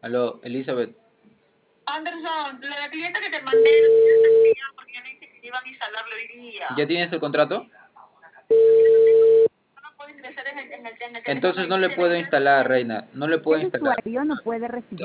Aló, Elizabeth. Anderson, la clienta que te mandé no está activa porque ya le dije que iban a instalarlo hoy día. ¿Ya tienes el contrato? No lo puedo ingresar en el teléfono. Entonces no le puedo instalar, reina. No le puedo El instalar. usuario no puede recibir